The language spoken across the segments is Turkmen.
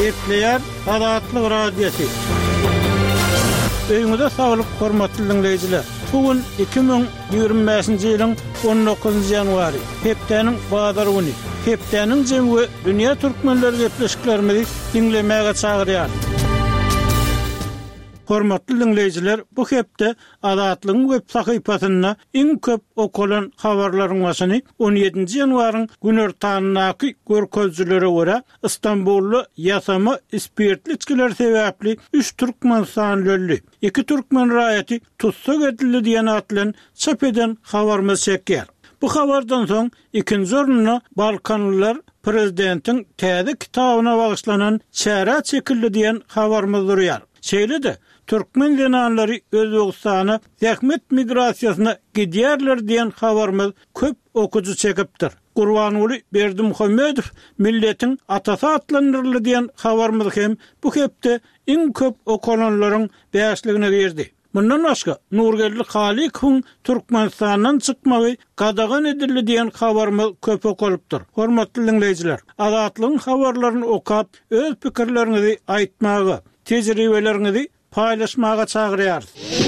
Epleyer Azatlyk radiosu. Öýüňizde saglyk hormatly dinleýijiler. Bugün 2025-nji ýylyň 19 ýanwary. Hepdeniň bazar güni. Hepdeniň jemgy dünýä türkmenleri gepleşiklerimizi dinlemäge çagyrýar. Hormatly dinleýijiler, bu hepde Azatlyk web sahypasyna iň köp okulan habarlaryň başyny 17-nji ýanwaryň günortanyňky görkezçilere görä Istanbully ýasama spirtli içkiler sebäpli 3 türkmen sany öldü. 2 türkmen raýaty tutsak edildi diýen atlan çap eden habarmy çekýär. Bu habardan soň ikinji orunna Balkanlylar prezidentiň täze kitabyna bagyşlanan çäre çekildi diýen habarmy durýar. Şeýle-de Türkmen denanlary Özbegistana zähmet migrasiýasyna gidýärler diýen habarmy köp okuju çekipdir. Gurbanuly Berdimuhammedow milletiň atasy atlandyryldy diýen habarmy hem bu hepde iň köp okulanlaryň bäşligine berdi. Bundan başga Nurgelli Halikowyň Türkmenistandan çykmagy gadagan edildi diýen habarmy köp okulypdyr. Hormatly dinleýijiler, Azatlyk habarlaryny okap öz pikirlerinizi aýtmagy, tejribelerinizi paylaşmağa çağırýar.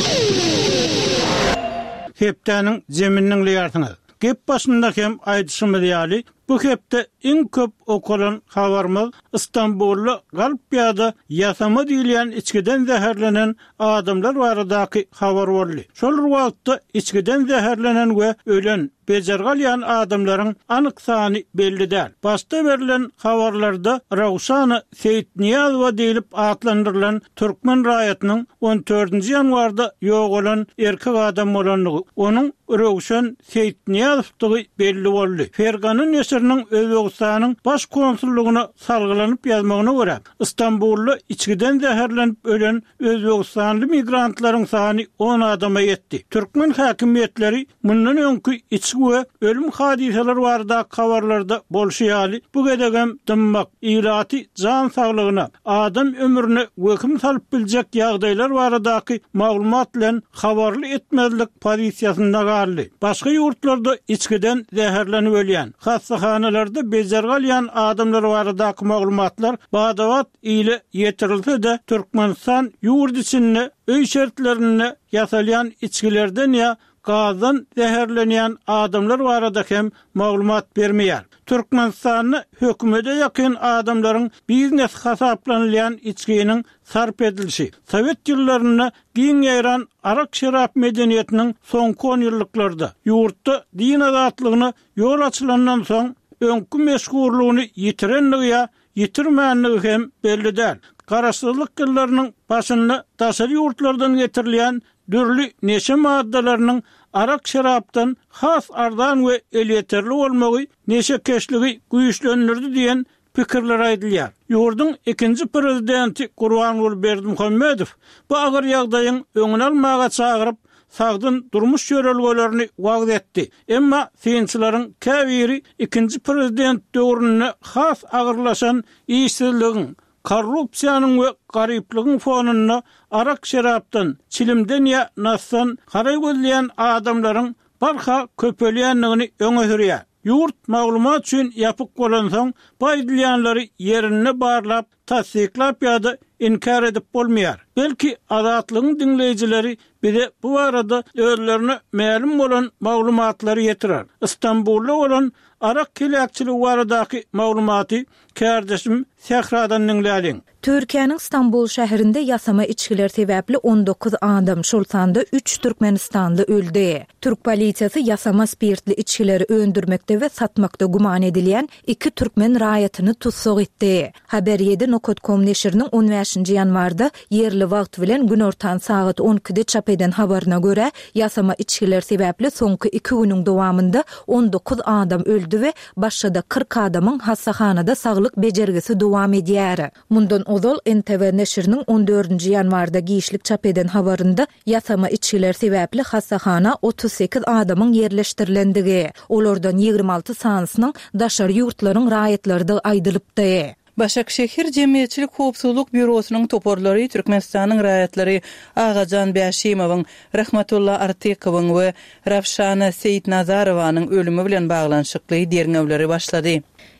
Hepdeniň jeminiň liýartyny. Gep başynda hem aýdyşymy diýäli, bu hepde iň köp okulan habarmy Istanbully Galpýada ýasama diýilen içkiden zäherlenen adamlar baradaky habar boldy. Şol wagtda içkiden zäherlenen we ölen bejergalýan adamlaryň anyk sany belli däl. Başda berilen habarlarda Rawşany Seyitniýazowa diýilip atlandyrylan türkmen raýatynyň 14-nji ýanwarda ýok bolan erkek adam bolanlygy, onuň Rawşan Seyitniýazowy belli boldy. Ferganyň nesiriniň Özbegistanyň baş konsullugyna salgylanyp ýazmagyna görä, Istanbully içkiden zäherlenip ölen Özbegistanly migrantlaryň sany 10 adama ýetdi. Türkmen häkimetleri mundan öňkü içki we ölüm hadiseleri barada habarlarda bolşýaly. Bu gedegem dymmak, ýylaty jan saglygyna, adam ömrüne göküm salyp biljek ýagdaýlar baradaky maglumat bilen habarly etmezlik pozisiýasynda garly. Başga ýurtlarda içkiden zäherlenip ölýän, hastaxanalarda bejergalýan adamlar baradaky maglumatlar badawat ile ýetirilse-de Türkmenistan ýurt içinde öý şertlerine ýasalýan içkilerden ýa gazdan zäherlenýän adamlar barada hem maglumat bermeýär. Türkmenistanyň hökümete ýakyn adamlaryň biznes hasaplanylýan içkiniň sarp edilişi, Sowet ýyllaryna giň ýaran arak şerap medeniýetiniň soňky 10 ýyllarynda ýurtda din azatlygyna ýol açylandan soň öňkü meşgullugyny ýitirenligi ýa ýitirmänligi hem belli däl. Garaşsyzlyk ýyllarynyň başynda daşary ýurtlardan getirilýän dürli neşe maddalarynyň arak şerapdan has ardan we elýeterli bolmagy neşe keşligi güýçlendirdi diýen pikirler aýdylýar. Ýurduň ikinji prezidenti Gurbanuly Berdimuhammedow bu agyr ýagdaýyň öňüne almaga çagyryp sagdyn durmuş ýörelgelerini wagt etdi. Emma synçylaryň käbiri ikinji prezident döwrüne has agyrlaşan işsizligiň, korrupsiýanyň we garyplygyň fonuna arak şerapdan, çilimden ýa nassan haray gözleýän adamlaryň barha köpelýänligini öňe sürýär. Ýurt maglumat üçin ýapyk bolan soň baýdylýanlary ýerine barlap tasdiklap ýa-da inkar edip bolmaýar. Belki Azatlygyň dinleýijileri bize bu arada özlerine ma'lum bolan maglumatlary ýetirer. Istanbulda bolan arak kelekçiligi baradaky maglumaty kardeşim Sehradan dinläliň. Türkiýanyň Istanbul şäherinde ýasama içkiler sebäpli 19 adam, şol sanda 3 Türkmenistanly öldü. Türk polisiýasy ýasama spirtli içkileri öndürmekde we satmakda guman edilýän 2 türkmen raýatyny tutsak etdi. Haber 7.com neşriniň 15-nji ýanwarda yerli wagt bilen gün ortan saat 12-de çap eden habaryna görä, ýasama içkiler sebäpli soňky 2 güniň dowamında 19 adam öldü we başga 40 adamyň hastahanada saglyk bejergisi dowam edýär. Mundan ozal NTV neşriniň 14-nji ýanwarda giýişlik çap eden habarynda ýasama içkiler sebäpli hastahana 38 adamyň yerleşdirilendigi, olardan 26 sanysynyň daşary ýurtlaryň raýatlarynda aýdylypdy. Başakşehir Cemiyetçilik Howpsuzlyk Bürosynyň toparlary Türkmenistanyň raýatlary Agajan Bäşimowyň, Rahmatullah Artykowyň we Rawşana Seyitnazarowanyň ölümi bilen baglanşykly derňewleri başlady.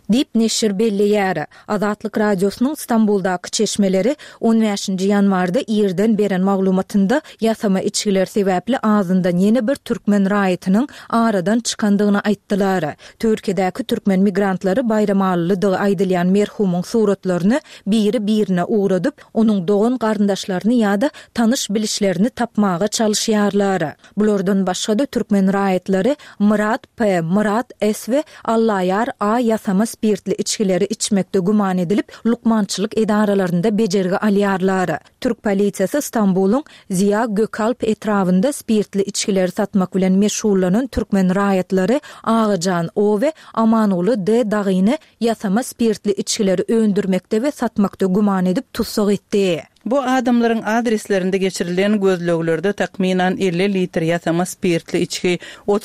Dip neşir belliýär. Azatlyk radiosynyň İstanbuldaky çeşmeleri 15-nji ýanwarda ýerden beren maglumatynda ýasama içkiler sebäpli ağzyndan ýene bir türkmen raýatynyň aradan çykandygyny aýtdylar. Türkiýedäki türkmen migrantlary bayramalydygy aýdylýan merhumyň suratlaryny biri-birine uğradyp, onuň doğan garyndaşlaryny ýa-da tanış bilişlerini tapmaga çalışýarlar. Bulardan başga türkmen raýatlary Murat P, Murat S we Allaýar A ýasama spirtli içkileri içmekde guman edilip lukmançılık edaralarında becergi alýarlar. Türk polisiýasy İstanbul'un Ziya Gökalp etrafında spirtli içkileri satmak bilen meşhurlanan türkmen raýatlary Ağacan O we Amanoğlu D dagyny ýasama spirtli içkileri öndürmekde we satmakda guman edip tutsak etdi. Bu adamların adreslerinde geçirilen gözlöglerde takminan 50 litr ýasama spirtli içki,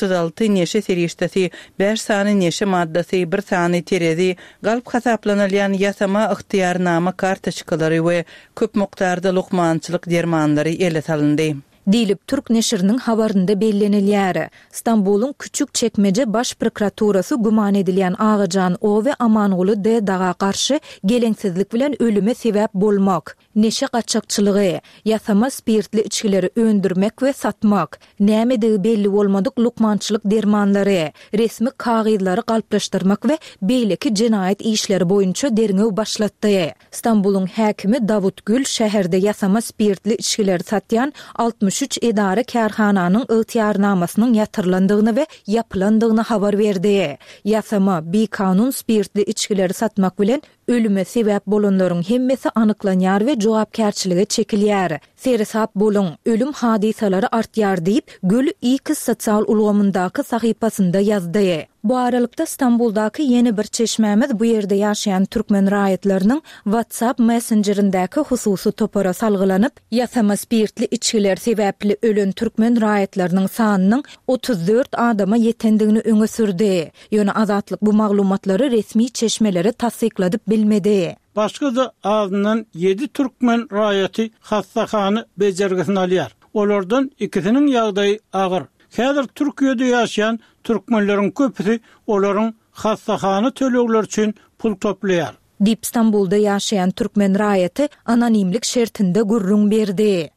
36 neşe seriştesi, 5 sany neşe maddasi, 1 sany terezi, galp hasaplanylýan ýasama ıhtiýarnama kartoçkalary we köp mukdarda lukmançylyk dermanlary ele salyndy. Dilip Türk neşirinin habarında bellenilýär. İstanbul'un Küçük Çekmece Baş Prokuraturasy guman edilýän Ağacan O we Amanoğlu D daga karşı geleňsizlik bilen ölüme sebäp bolmak, neşe gaçakçylygy, ýasama spirtli içkileri öndürmek we satmak, näme belli bolmadyk lukmançylyk dermanlary, resmi kagydlary galplaşdyrmak we beýleki jinayet işleri boýunça derňew başlatdy. İstanbul'un häkimi Davut Gül şäherde ýasama spirtli içkileri satýan 63 idare kärhananyň ıhtiýarnamasynyň ýatyrlandygyny we ýapylandygyny habar berdi. Ýasama bi-kanun spirtli içkileri satmak bilen ölüme sebäp bolanlaryň hemmesi anyklanýar we jogapkärçilige çekilýär. Sersap bolun, ölüm hadisalary artýar diýip Gül X sosial ulgamyndaky sahypasynda ýazdy. Bu aralykda İstanbuldaky ýeni bir çeşmämiz bu ýerde ýaşaýan türkmen raýatlarynyň WhatsApp messengerindäki hususy topara salgylanyp, ýasama spirtli içkiler sebäpli ölen türkmen raýatlarynyň sanynyň 34 adama ýetendigini öňe sürdi. Ýöne Azatlyk bu maglumatlary resmi çeşmelere tasdikladyp bilmedi. Başga da ağzından 7 türkmen raýaty hassahany bejergisini alýar. Olardan ikisiniň ýagdaýy agyr. Häzir Türkiýede ýaşaýan türkmenleriň köpüsi olaryň hassahany tölegler üçin pul toplaýar. Dip İstanbul'da ýaşaýan türkmen raýaty anonimlik şertinde gurrun berdi.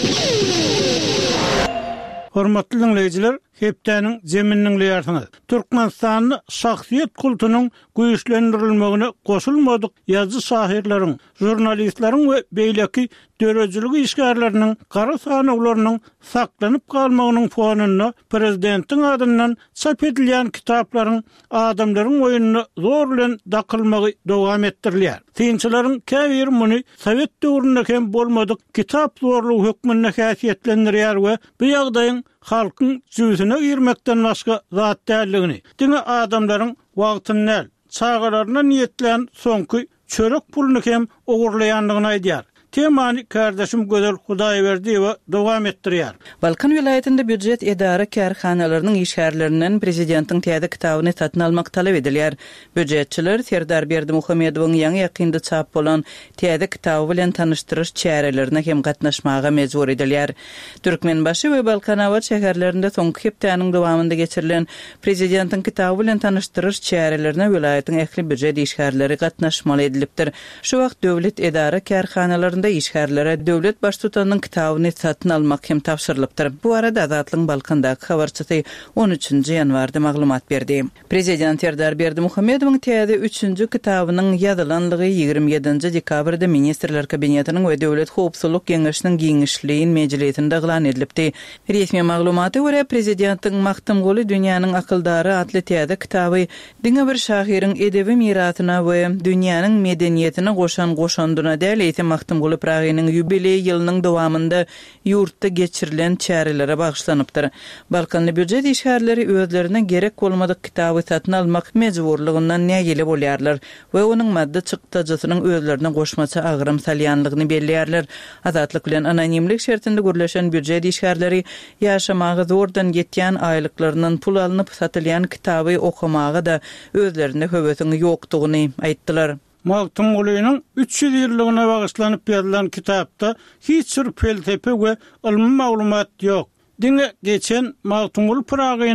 Hormatly dinleyijiler, hepdeniň jeminiň ýartyny. Türkmenistanyň şahsiýet kultunyň güýçlendirilmegine goşulmadyk ýazgy şahirleriň, jurnalistleriň we beýleki dörejilik işgärleriniň gara sanawlarynyň saklanyp galmagynyň fonuna prezidentiň adyndan çap edilýän kitaplaryň adamlaryň oýunyny zor bilen dakylmagy dowam etdirilýär. Tinçilerin käbir muny Sowet döwründe hem bolmadyk kitap zorlugy hökmüne häsiýetlendirýär we bu ýagdaýyň halkyň jüzüne girmekden başga zat däldigini, diňe adamlaryň wagtyny, çağalaryna niýetlen soňky çörek puluny hem ogurlaýandygyny aýdýar. Temany kardeşim Gözel Hudaýberdi we dowam etdirýär. Balkan vilayetinde büdjet edara kärhanalarynyň işgärlerinden prezidentiň täze kitabyny satyn almak talap edilýär. Büdjetçiler Serdar Berdimuhammedowyň ýaňy ýakynda çap bolan täze kitaby bilen tanyşdyryş çärelerine hem gatnaşmaga mejbur edilýär. Türkmenbaşy we Balkanawa şäherlerinde soňky hepdeniň dowamynda geçirilen prezidentiň kitaby bilen tanyşdyryş çärelerine vilayetin ähli büdjet işgärleri gatnaşmaly edilipdir. Şu wagt döwlet edara kärhanalarynda işgärlere döwlet baştutanyň kitabyny satyn almak hem tapşyrylypdyr. Bu arada Azatlyň Balkandaky habarçysy 13-nji ýanwarda maglumat berdi. Prezident Serdar Berdimuhammedowyň täze 3-nji kitabynyň ýazylanlygy 27-nji dekabrda Ministrler Kabinetiniň we Döwlet Howpsuzlyk Geňeşiniň giňişliğin mejlisinde glan edilipdi. Resmi maglumaty görä prezidentiň Maktumguly dünýäniň akyldary atly täze kitaby diňe bir şahyryň edebi mirasyna we dünýäniň medeniýetine goşan goşandyna däl Maktumguly Pragynyň ýubiley ýylynyň dowamynda ýurtda geçirilen çärelere bagşlanypdyr. Balkanly büdjet işgärleri özlerine gerek bolmadyk kitaby satyn almak mejburlygyndan nägeli bolýarlar we onuň madda çykdyjysynyň özlerine goşmaça agyram salýanlygyny belliýärler. Azatlyk bilen anonimlik şertinde gürleşen büdjet işgärleri ýaşamagy zordan getýän aýlyklarynyň pul alynıp satylýan kitaby okumagy da özlerine höwesini ýokdugyny aýtdylar. Maktumgulynyň 300 ýyllygyna bagşlanyp ýazylan kitapda hiç bir felsefe we ilmi maglumat ýok. Diňe geçen Maktumguly Pragynyň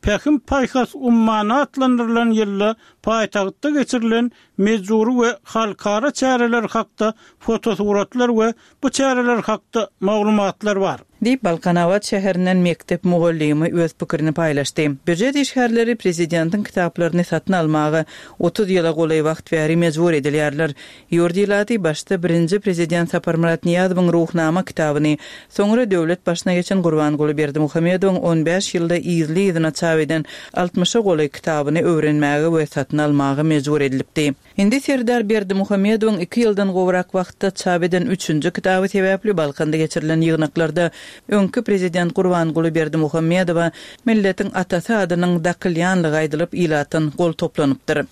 Pekim Paykas ummana atlandırılan ýylda paýtagtda geçirilen mejburi we halkara çäreler hakda fotosuratlar we bu çäreler hakda maglumatlar bar. Deyip Balkanawat şäherinden mektep muallimi öz pikirini paýlaşdy. Büdjet işgärleri prezidentin kitaplaryny satyn almagy 30 ýyla golay wagt bäri mejbur edilýärler. Ýurdiýlaty başda 1-nji prezident Sapar Murat Niýazowyň ruhnama kitabyny, soňra döwlet başyna geçen Gurbanguly Berdimuhammedowyň 15 ýylda ýyzly ýyzyna çap eden 60 golay kitabyny öwrenmäge we satyn almagy mejbur edilipdi. Indi Serdar Berdimuhammedowyň 2 ýyldan gowrak wagtda çap eden 3-nji kitaby sebäpli Balkanda geçirilen ýygnaklarda öňkü prezident Gurbanguly Berdimuhammedowa milletiň atasy adynyň dakylýanlygy aýdylyp ilatyn gol toplanıpdyr.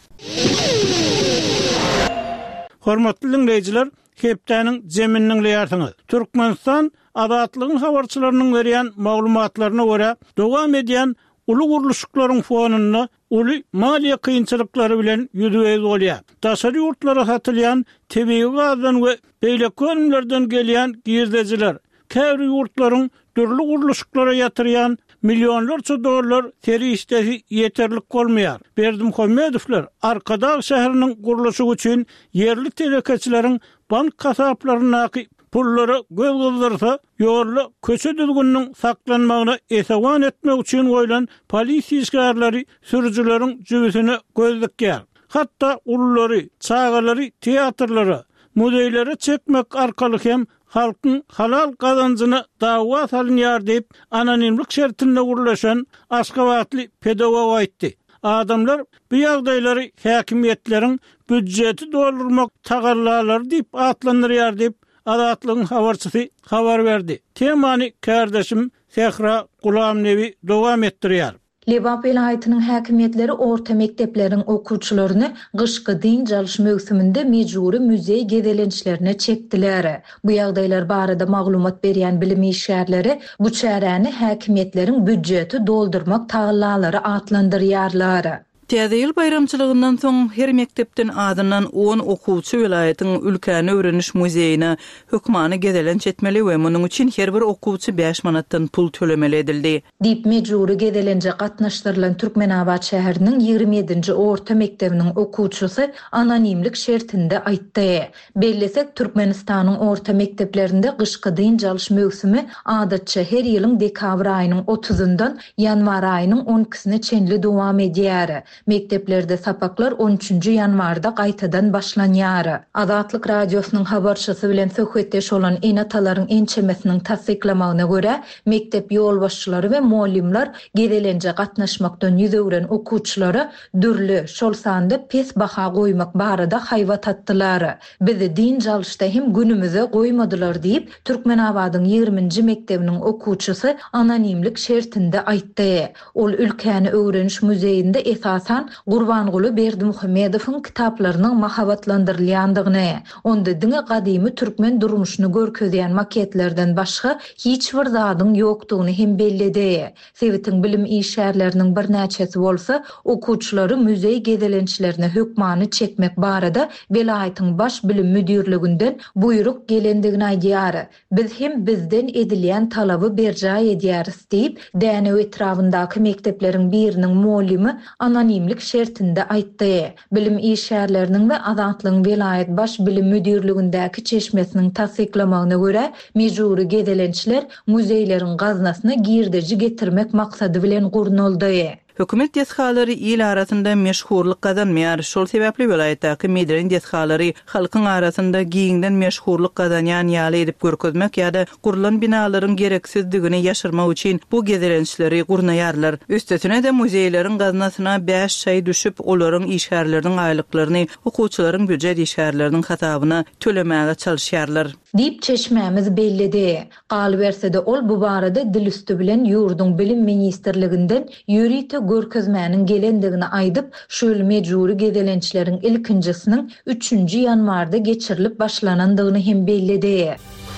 Hormatly dinleýijiler, Hepdäniň Jeminniň ýartyny. Türkmenistan adatlygyň habarçylarynyň berýän maglumatlaryna görä, dowam edýän uly guruluşlaryň fonunda uly maliýe kynçylyklary bilen ýüzüge bolýar. Daşary ýurtlara satylýan tebii gazdan we beýlekönlerden gelýän girdejiler, käwri ýurtlaryň dürli guruluşlara ýatyrýan milyonlarça dollar teri işleri yeterlik bolmaýar. Berdimuhammedowlar Arkadağ şäheriniň guruluşy üçin yerli telekeçilerin bank kasaplaryna pullary göz gızdırsa, ýolly köçe düzgünniň saklanmagyna esewan etmek üçin goýulan polisiýa işgärleri sürüjüleriň jübüsini gözlükýär. Hatda ullary, çağalary, teatrlary, muzeýlere çekmek arkaly hem halkyň halal gazanjyny dawa salynýar diýip anonimlik şertinde gurulşan Aşgabatly pedagog aýtdy. Adamlar bu ýagdaýlary häkimiýetleriň büdjeti doldurmak tagallalary diýip atlandyrýar diýip adatlygyň habarçysy habar berdi. Temany kardeşim Sehra Gulamnevi dowam etdirýär. Lebap vilayatynyň häkimiýetleri orta mektepleriň okuwçylaryny gyşky din çalyş mögsüminde mejburi muzey gezelençlerine çekdiler. Bu ýagdaýlar barada maglumat berýän bilim işgärleri bu çäreni häkimiýetleriň büdjeti doldurmak tagallalary atlandyrýarlar. Täze ýyl bayramçylygyndan soň her mektepden adynan 10 okuwçy vilayatyň ülkäni öwreniş muzeýine hukmany gezelenç etmeli we munyň üçin her bir okuwçy 5 manatdan pul tölemeli edildi. Dip mejburi gezelençe gatnaşdyrylan Türkmenawat şäheriniň 27-nji orta mektebiniň okuwçysy anonimlik şertinde aýtdy. Bellesek Türkmenistanyň orta mekteplerinde gyşky din çalyş mögsümi adatça her ýylyň dekabr aýynyň 30-ndan ýanwar aýynyň 12-sine çenli dowam edýär. Mekteplerde sapaklar 13-nji ýanwarda gaýtadan başlanýar. Adatlyk radiosynyň habarçysy bilen söhbetdeş olan enatalaryň ençemesiniň tasdiklamagyna görä, mektep ýolbaşçylary we muallimler gezelençe gatnaşmakdan ýüzegren okuwçylary dürli şol sanda pes baha goýmak barada haýwat atdylar. Bizi din çalyşda hem günümize goýmadylar diýip Türkmenawadyň 20-nji mektebiniň okuwçysy anonimlik şertinde aýtdy. Ol ülkäni öwreniş muzeýinde esasan Gurbanguly Berdimuhammedowyň kitaplarynyň mahabatlandyrylýandygyny, onda diňe gadymy türkmen durmuşyny görkezýän maketlerden başga hiç bir zadyň ýokdugyny hem bellidi. Sewitiň bilim işgärleriniň bir näçesi bolsa, okuwçylary muzey gezelençlerine hukmany çekmek barada vilayatyň baş bilim müdirliginden buyruk gelendigini aýdýar. Biz hem bizden edilýän talaby berjaý edýäris diýip, däne etrafyndaky mektepleriň biriniň muallimi anonimlik şertinde aýtdy. Bilim işgärleriniň we adatlygyň vilayat baş bilim müdirligindäki çeşmesiniň tasdiklamagyna görä, mejburi gezelençler muzeýleriň gaznasyna girdeji getirmek maksady bilen gurnuldy. Hökümet desthalary il arasynda meşhurlyk gazanmaýar. Şol sebäpli vilayatdaky medren desthalary halkyň arasynda giýiňden meşhurlyk gazanýan ýaly edip görkezmek ýa-da gurulan binalaryň gereksizdigini ýaşyrmak üçin bu gezelençleri gurnaýarlar. Üstesine de muzeýleriň gaznasyna 5 şaý düşüp, olaryň işgärleriniň aýlyklaryny okuwçylaryň büdjet işgärleriniň hasabyna tölemäge çalyşýarlar. Dip çeşmemiz bellidi. Galbersede ol bu barada dilüstü bilen ýurduň bilim ministrliginden ýürite görkezmäniň gelendigini aýdyp, şol mejburi gezelençleriň ilkinjisiniň 3-nji ýanwarda geçirilip başlanandygyny hem bellidi.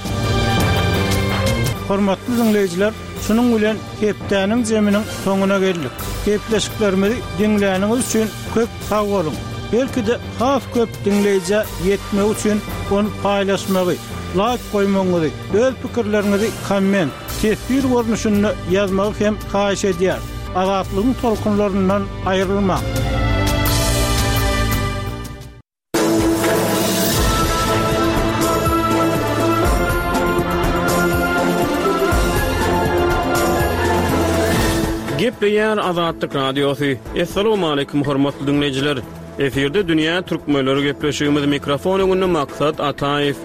Hormatly dinleýijiler, şunuň bilen Hepdäniň Jeminiň soňuna geldik. Hepleşiklerimizi dinläniňiz üçin köp sag bolun. Belki de has köp dinleýije ýetmek üçin onu paýlaşmagy, like koymaňyzy, öz pikirlerinizi komment, tesbir görnüşünde ýazmagy hem haýyş edýär. azatlığın tolkunlarından ayrılmak. Gepleýär Azatlyk Radiosu. Assalamu alaykum hormatly dinleyijiler. Eferde dünýä türkmenleri gepleşigimiz mikrofon öňünde Maksat Ataev.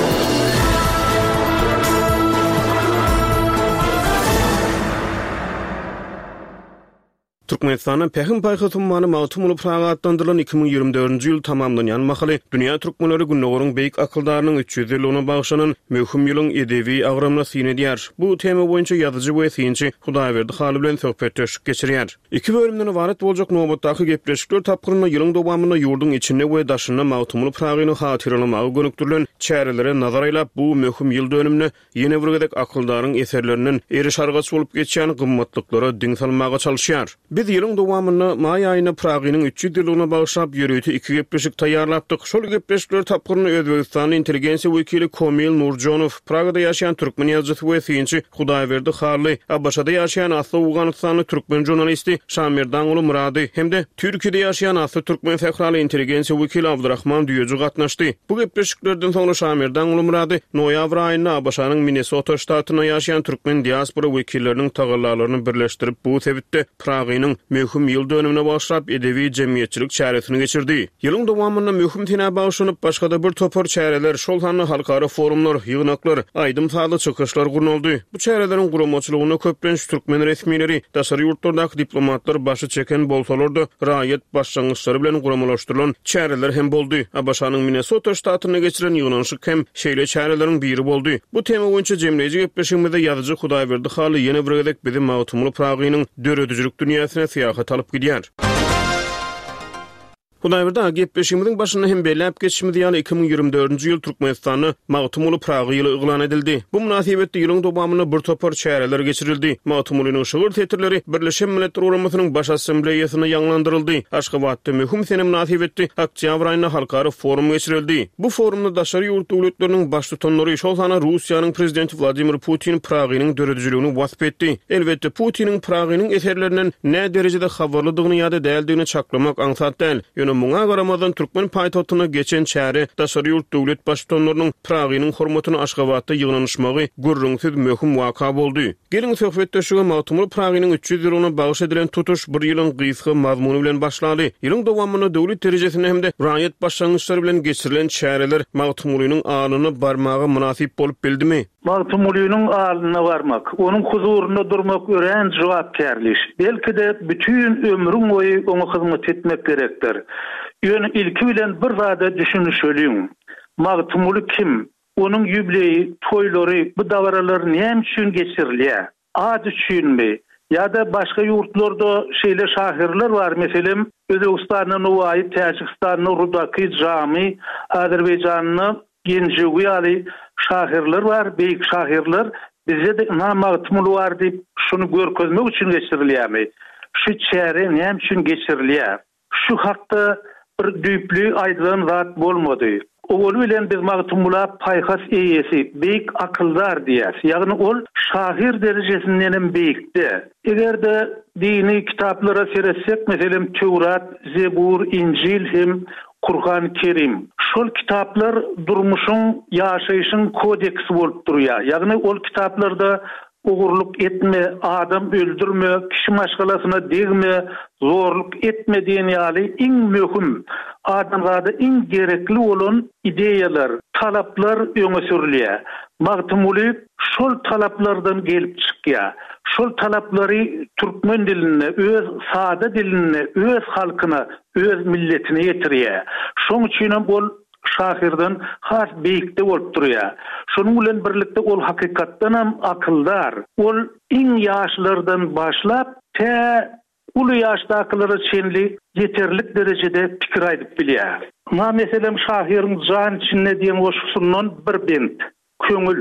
Türkmenistan'ın Pehim Paýhasymany mawtumly pragatlandyrylan 2024-nji ýyl tamamlanýan mahaly dünýä türkmenleri günnägörüň beýik akyldarynyň 300 ýylyna bagşlanan möhüm ýylyň edebi agramyna synedýär. Bu tema boýunça ýazyjy we synçy Hudaýberdi haly bilen söhbetleşik geçirýär. Iki bölümden ibaret boljak nobatdaky gepleşikler tapgyryny ýylyň dowamyna ýurdun içinde we daşyna mawtumly pragatyny hatyrlamagy gönükdirilen çärelere nazar aýlap bu möhüm ýyl dönümini ýene bir gedek akyldaryň eserleriniň eri şargaç bolup geçýän gymmatlyklara diň salmaga çalışýar. Biz ýylyň dowamyny may aýyna Pragynyň 300 ýylyna bagşlap ýörüti iki gepleşik taýýarlapdyk. Şol gepleşikler tapgyryny Özbegistanyň intelligensiýa wekili Komil Nurjonow, Pragada ýaşaýan türkmen ýazgysy we synçy Hudaýberdi Harly, Abaşada ýaşaýan asly Awganystanly türkmen jurnalisti Şamirdan uly Murady hemde Türkiýede ýaşaýan asly türkmen fehrali intelligensiýa wekili Abdurrahman Düýüji gatnaşdy. Bu gepleşiklerden soňra Şamirdan uly Murady noýabr aýynda Abaşanyň Minnesota ştatyna ýaşaýan türkmen diaspora wekilleriniň tagallarlaryny birleşdirip bu sebitde Pragynyň möhüm ýyl dönümine başlap edebi jemgyýetçilik çäresini geçirdi. Ýylyň dowamyna möhüm tene bagşlanyp başga bir topar çäreler, şol sanly halkara forumlar, ýygnaklar, aýdym sady çykyşlar gurnuldy. Bu çäreleriň guramaçylygyna köplenç türkmen resmileri, daşary ýurtlardaky diplomatlar başy çeken bolsalar-da raýat başlangyçlary bilen guramalaşdyrylan çäreler hem boldy. Abaşanyň Minnesota ştatyna geçiren ýygnanyşyk hem şeýle çäreleriň biri boldy. Bu tema boýunça jemleýici gepleşigimizde ýazyjy Hudaýberdi Haly ýene bir gedek bizim mawtumly Pragynyň döredüjilik dünýäsine siýahat alyp gidýär. Hudaýberdi gepleşigimiziň başyna hem belläp geçişimiz ýaly 2024-nji ýyl Türkmenistany mawtumly Pragy ýyly eglan edildi. Bu münasibetde ýylyň dowamyna bir topar çäreler geçirildi. Mawtumlynyň şugur tetirleri Birleşen Milletler Uramasynyň baş assambleýasyna ýanglandyryldy. Aşgabatda möhüm sene münasibetde oktýabr aýyna halkara forum geçirildi. Bu forumda daşary ýurt döwletleriniň baş tutanlary şol sana Russiýanyň prezidenti Vladimir Putin Pragynyň döredüjiligini wasp etdi. Elbetde Putiniň Pragynyň eserlerinden ne derejede habarlydygyny ýa-da däldigini çaklamak aňsat däl. Muňa garamadan türkmen paýtagyna geçen çäre daşary ýurt döwlet başçylarynyň Pragynyň hormatyny Aşgabatda ýygnanyşmagy gurrunsyz möhüm waka boldy. Gelin söhbetdeşige mawtumly Pragynyň 300 ýylyna bagş edilen tutuş bir ýylyň gysga mazmuny bilen başlady. Ýylyň dowamyna döwlet derejesinde hemde raýat başlangyçlary bilen geçirilen çäreler mawtumlynyň alyny barmagy münasip bolup bildimi? Mawtumlynyň alyna barmak, onuň huzurunda durmak ören jogapkärlik. Belki-de bütün ömrüň boýy oňa hyzmat etmek gerekdir. Ýöne ilki bilen bir zada düşünüşeliň. Mawtumly kim? Onuň ýübileýi, toýlary, bu dawralar näme üçin geçirilýär? Ad üçinmi? Ýa-da başga ýurtlarda şeýle şahirler bar, meselem Özbegistanyň Nowaý, Täjikistanyň Rudaky, Jamy, Azerbaýjanyň Genjiwi ýaly şahirler bar, beýik şahirler. Bizde de mawtumly bar diýip şunu görkezmek üçin geçirilýärmi? Şu çäre näme üçin geçirilýär? Şu hakda bir düýpli aýdylan zat bolmady. Ol bilen biz mawtumly paýhas eýesi, beýik akyldar diýär. Ýagny ol şahir derejesinde hem beýikdi. Egerde dini kitaplara seretsek, meselem Tewrat, Zebur, Injil hem Kur'an-ı Kerim. Şol kitaplar durmuşyň, ýaşaýyşyň kodeksi bolup durýar. Ýagny ol kitaplarda ogurluk etme, adam öldürme, kişi maşgalasına degme, zorluk etme diýen ýaly iň möhüm, adamlarda iň gerekli olan ideýalar, talaplar öňe sürilýär. Mawtumly şol talaplardan gelip çykýar. Şol talaplary türkmen diline, öz sada diline, öz halkyna, öz milletine ýetirýär. Şoň üçin ol şahirden has beýikde bolup durýar. Şonuň bilen birlikde ol hakykatdan hem akyldar. Ol iň ýaşlardan başlap te uly ýaşdakylary çenli yeterlik derejede pikir aýdyp bilýär. Ma meselem şahiryň jan içinde diýen goşgusundan bir bent, köňül.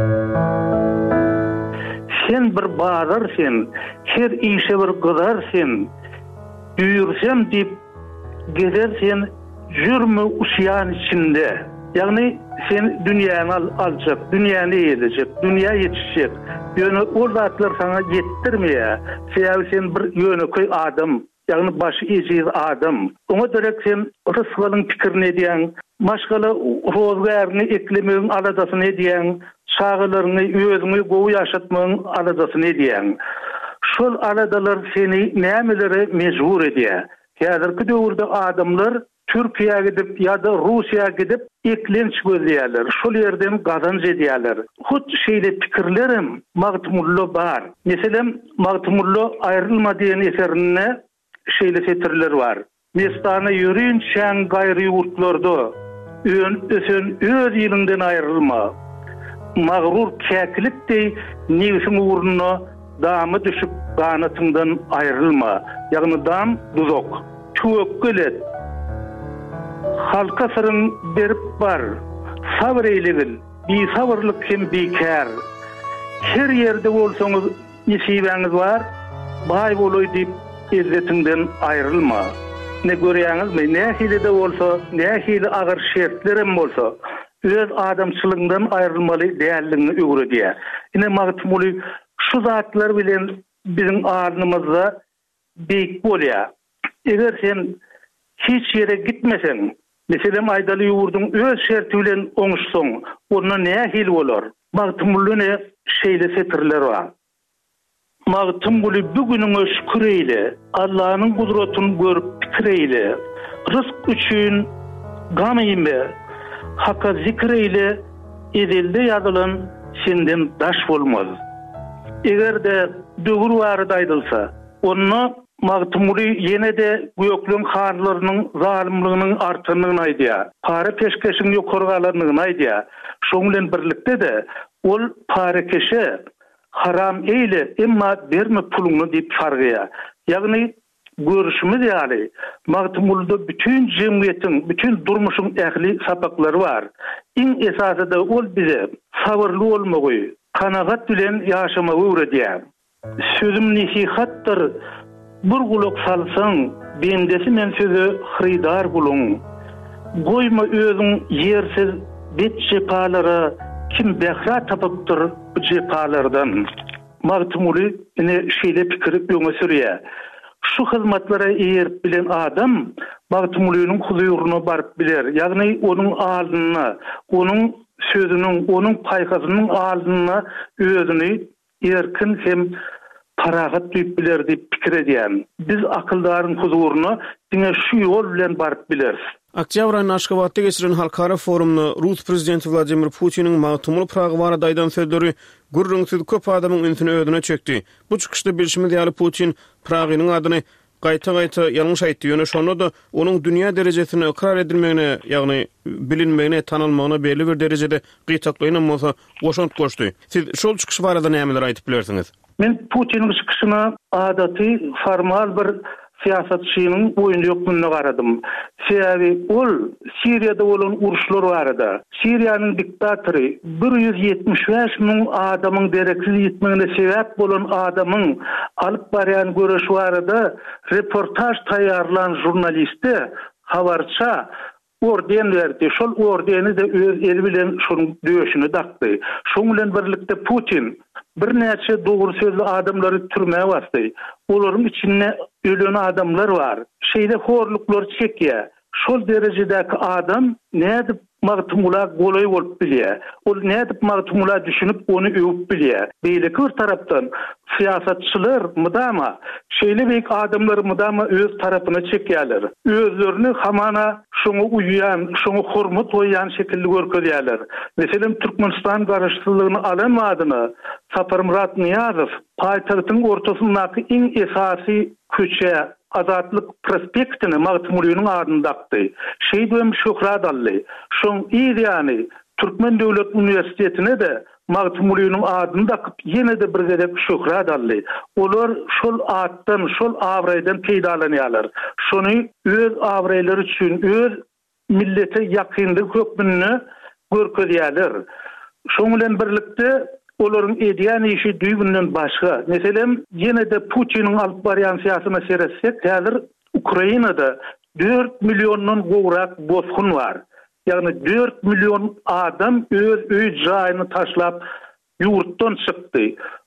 Sen bir bazarsen, her işe bir gyzarsen, düýürsem diýip gezersen, jürmü usyan içinde. Yani sen dünyanı alacak, dünyanı yedecek, dünya yetişecek. Ýöne o zatlar sana yettirmeye. Sen bir ýöneköy adam, ýagny başı ejiz adam. Oňa derek sen rızkyň pikirini diýen, maşgala rozgaryny eklemegiň aladasyny diýen, çağılaryny özüňi gowy ýaşatmagyň aladasyny diýen. Şol aladalar seni nämelere mejbur edýär. Häzirki döwürde adamlar Türkiýe gidip ýa-da Russiýa gidip eklenç gözleýärler. Şol ýerden gazanç edýärler. Hut şeýle pikirlerim Magtymullo bar. Meselem Magtymullo aýrylma diýen eserinde şeýle setirler bar. Mestana ýürüň şäň gaýry ýurtlarda ösen öz ýylyňdan aýrylma. Magrur käkilikdi newsiň uğruna damy düşüp ganatyňdan aýrylma. Ýagny dam duzok. Çökgelet. Halka sırın berip bar. Sabr eýlegil. Bir sabrlyk hem bekar. Her ýerde bolsaňyz nesibeňiz bar. Baý boloý diýip izzetiňden aýrylma. Ne görýäňizmi? Nähilede bolsa, nähili agyr şertlerim bolsa, öz adamçylygyňdan aýrylmaly däliligini öwredýär. Ine Magtymly şu zatlar bilen biziň arnymyzda beýik bolýar. Eger sen hiç ýere gitmeseň, meselem aýdaly ýurdun öz şerti bilen oňuşsaň, onda nähil bolar? Magtymlyny şeýle setirler bar. Magtymly bugünüňe şükür eyle, Allahyň gudratyny görüp pikir eyle, rızk üçin gam eýme, hakka zikir eyle, edilde ýazylan senden daş bolmaz. Egerde döwür barada aýdylsa, onu Magtymly ýene-de göklüň harlarynyň zalimliginyň artanyny aýdýar. Para peşkeşiň ýokargalygyny aýdýar. Şoň bilen birlikde de ol parakeşe haram eýle, emma berme puluny diýip fargýar. Ýagny görüşimiz ýaly Magtymlyda bütün jemgyýetiň, bütün durmuşyň ähli sapaklary bar. Iň esasy da ol bize sabrly bolmagy, kanagat bilen ýaşamagy öwredýär. Sözüm nesihatdyr. Bir gulak salsaň, bendesi men sözü hridar bulun. Goýma özüň ýersiz bet jepalara, kim behra tapypdyr bu jepalardan. Magtymly ine şeýle pikirip ýöňe sürýär. Şu hyzmatlara eýerip bilen adam Magtymlynyň huzuryna baryp biler. Ýagny onuň aldyna, onuň sözüniň, onuň paýgazynyň aldyna özüni erkin hem paragat diýip biler diýip pikir edýän. Biz akyldaryň huzuryna diňe şu ýol bilen baryp bileriz. Oktyabr aýynyň Aşgabatda geçiren halkara forumny Rus prezidenti Vladimir Putiniň Magtymly Praga barada aýdan sözleri gürrüňsiz köp adamyň ünsüni ödüne çökdi. Bu çykyşda bilşimi diýäli Putin Pragynyň adyny gaýta-gaýta ýalňyş aýtdy. Ýöne şonda da onuň dünýä derejesine ikrar edilmegine, ýagny bilinmegine, tanylmagyna belli bir derejede gytaklaýan bolsa goşant goşdy. Siz şol çykyş barada nämeler aýtyp bilersiňiz? Men Putiniň çykyşyna adaty formal bir siýasatçynyň boýunly ýoklugyna garadym. Sebäbi ol Siriýada bolan uruşlar barada. Siriýanyň diktatory 175 000 adamyň dereksiz ýetmegine sebäp bolan adamyň alyp barýan görüş barada reportaj taýýarlan jurnalisti habarça orden berdi. Şol ordeni de öz eli bilen şonuň döşüne dakdy. Şoň bilen birlikde Putin bir näçe dogry sözlü adamlary türmäge bastı. Olaryň içinde ölen adamlar var. Şeýle horluklar çekýär. Şol derejedäki adam nädip Magtymly golaý bolup bilýär. Ol nädip Magtymly düşünüp onu öwüp bilýär. Beýleki bir tarapdan siýasatçylar mydama şeýle beýik adamlar mydama öz tarapyna çekýärler. Özlerini hamana şoňa uýan, şoňa hormat oýan şekilde görkezýärler. Meselem Türkmenistan garaşsyzlygyny alamadyny Saparmurat Niýazow paýtagtyň ortasyndaky iň esasy köçe Azatlyk prospektini Magtymlynyň adyny dakdy. Şeýdem Şöhrat aldy. Şoň ýa-ni Türkmen Döwlet Uniwersitetine de Magtymlynyň adyny dakyp ýene de bir gerek Şöhrat aldy. Olar şol atdan, şol awraýdan peýdalanýarlar. Şonu öz awraýlary üçin, öz millete ýakynlyk hökmüni görkezýärler. Şoň bilen birlikde olaryň edýän işi düýbünden başga. Meselem ýene de Putiniň alyp barýan siýasatyna seretsek, häzir Ukrainada 4 milyondan gowrak bozgun var. Ýagny 4 milyon adam öz öý jaýyny taşlap ýurtdan çykdy.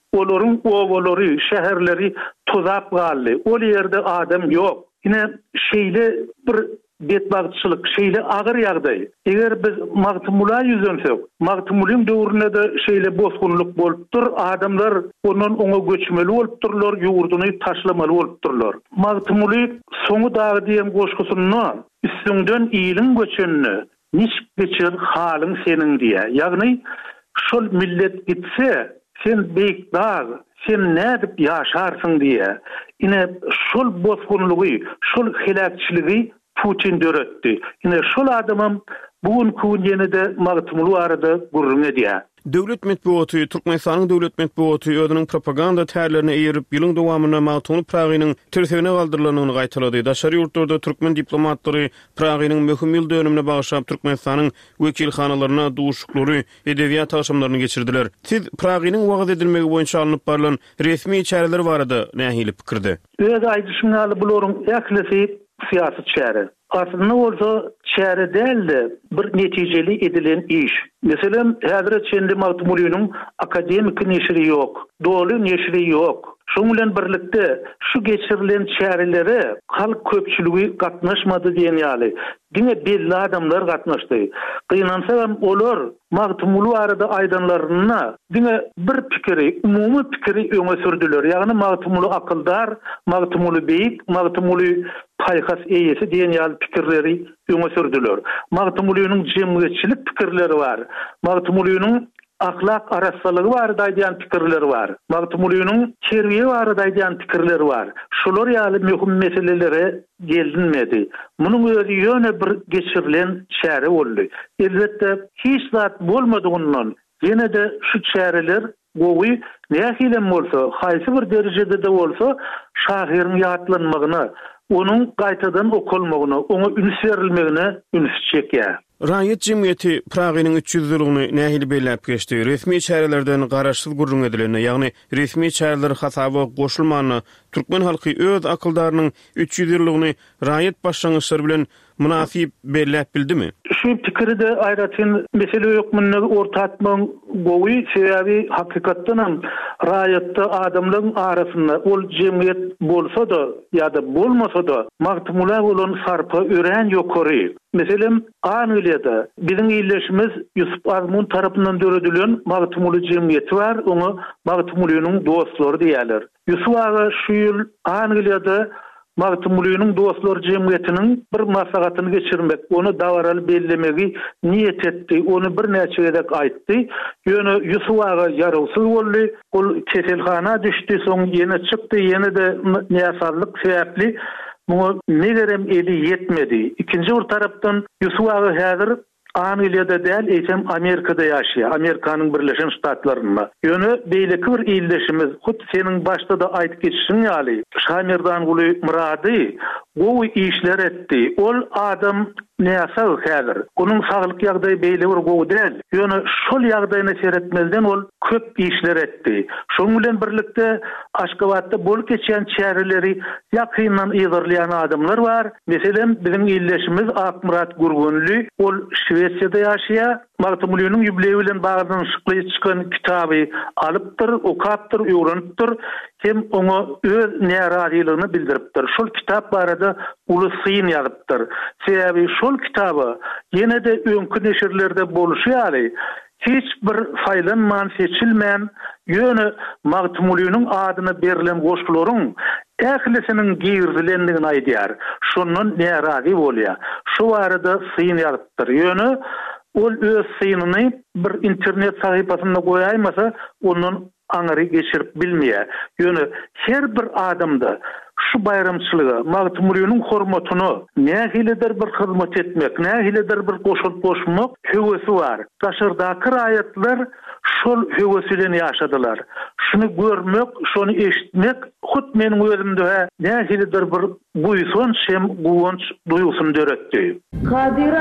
Olaryň owalary, şäherleri tozap galdy. Ol ýerde adam ýok. Ine şeýle bir betbagçylyk, şeýle agyr ýagdaý. Eger biz magtymula ýüzensek, magtymulyn döwründe de şeýle bozgunluk bolupdyr, adamlar ondan oňa göçmeli bolupdyrlar, ýurduny taşlamaly bolupdyrlar. Magtymuly soňu dagy diýen goşgusyny üstünden iýilin göçenini niş geçir halyň seniň diýe. Ýagny şol millet gitse, sen beýik dag, sen nädip ýaşarsyň diýe. Ine şol bozgunlygy, şol hilakçylygy Putin döretdi. Ine şol adamym bugun kunjenede magtymly arada gurrun edýär. Döwlet medeniýeti, Türkmenistanyň döwlet medeniýeti özüniň propaganda täherlerini eýirip ýylyň dowamyna Magtymly Pragynyň tersiwine galdyrylanyny gaýtalady. Daşary ýurtlarda türkmen diplomatlary Pragynyň möhüm ýyl dönümine bagyşap Türkmenistanyň wekilhanalaryna duşuklary, edebiýat taşymlaryny geçirdiler. Siz Pragynyň wagt edilmegi boýunça alınıp barılan resmi çäreler barada nähili pikirde? Öz aýdyşyňaly bularyň ählisi siyasi çäre. Aslında olsa çäre däldi bir netijeli edilen iş. Meselem häzir çendi Magtymulynyň akademik neşri ýok, doly neşri ýok. Şoň bilen birlikde şu geçirilen çäreleri halk köpçüligi gatnaşmady diýen ýaly. Diňe belli adamlar gatnaşdy. Gynansa olar Magtymuly arada aýdanlaryna diňe bir pikiri, umumy pikiri öňe sürdüler. Ýagny Magtymuly akyldar, Magtymuly beýik, Magtymuly paýhas eýesi diýen ýaly pikirleri öňe sürdüler. Magtymulynyň jemgyýetçilik pikirleri bar. Magtymulynyň ahlak arassalygy bar diýen pikirleri bar. Magtymulynyň terbiýe bar diýen pikirleri bar. Şolar ýaly möhüm meselelere gelinmedi. Munyň özü ýöne bir geçirilen çäre boldy. Elbetde hiç zat bolmadygyndan ýene de şu çäreler gowy nähilem bolsa, haýsy bir derejede de bolsa şahyryň ýatlanmagyna, onun gaýtadan okulmagyna, oňa üns berilmegine üns çekýär. Raýat jemgyýeti Pragynyň 300 ýylyny nähili belläp geçdi. Resmi çärelerden garaşsyz gurrun edilenine, ýagny resmi çäreler hasaby goşulmanyny türkmen halky öz akyldarynyň 300 ýyllygyny raýat başlangyçlary bilen münasip belläp bildimi? Şu pikiri de aýratyn mesele ýokmyny ortatmaň gowy sebäbi hakykatdan raýatda adamlaryň arasynda ol jemgyýet bolsa da ýa-da bolmasa da Magtymly bolan sarpa ören ýokary. Meselem Angliýada biziň ýyllaşymyz Ýusuf Azmun tarapyndan döredilen Magtymly jemgyýeti bar, oňa Magtymlynyň dostlary diýerler. Ýusuf aga şu ýyl Angliýada Magtymlynyň dostlar jemgyýetiniň bir maslahatyny geçirmek, onu dawaraly bellemegi niýet etdi, onu bir näçe edek aýtdy. Ýöne Ýusuf aga ýaragsyz boldy, ol keselhana düşdi, soň ýene çykdy, ýene de näçarlyk sebäpli bu negerem eli yetmedi. İkinci bir taraftan Ýusuf aga häzir Angliýada däl, eýsem Amerikada ýaşaýar, Amerikanyň Birleşen Ştatlarynda. Ýöne beýleki bir ýyldaşymyz, hut seniň başda da aýtyp geçişiň ýaly, Şamirdan Guly Murady gowy işler etdi. Ol adam näçe häzir? Onuň saglyk ýagdaýy beýle bir gowy däl. Ýöne şol ýagdaýyny seretmezden ol köp işler etdi. Şoň bilen birlikde Aşgabatda bolup geçen çäreleri ýakyndan ýygyrlayan adamlar bar. Meselem biziň ýyldaşymyz Akmurat Gurgunly, ol Şwesiýada ýaşaýar. Magtymlynyň ýübileýi bilen bagdan şykly çykan kitaby alypdyr, okapdyr, öwrenipdir. Hem oňa öz närazylygyny bildiripdir. Şol kitap barada uly syn ýazypdyr. Sebäbi şol kitaby ýene de öňkü neşirlerde boluşýar. Hiç bir faýlanman, seçilmän, ýöne Magtymlynyň adyna berilen goşgularyň ählisiniň giýirlendigini aýdýar. Şondan närazy bolýar. Şu arada syn ýazypdyr. Ýöne ol öz synyny bir internet sahypasynda goýaýmasa, onuň aňary geçirip bilmeýär. Ýöne her bir adamda şu bayramçylygy, Magtymlynyň hormatyny, nähilidir bir hyzmat etmek, nähilidir bir goşup boşmak hewesi bar. Daşardaky raýatlar şol hewesi bilen ýaşadylar. Şunu görmek, şonu eşitmek hut meniň özümde nähilidir bir buýsun hem guwunç duýgusyn döretdi. Kadir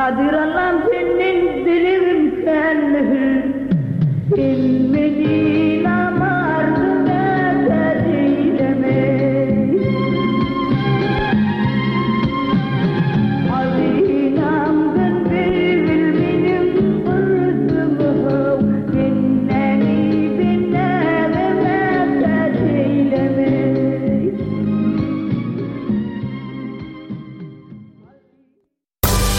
Allah'ım senin dilim kendim bilmedi.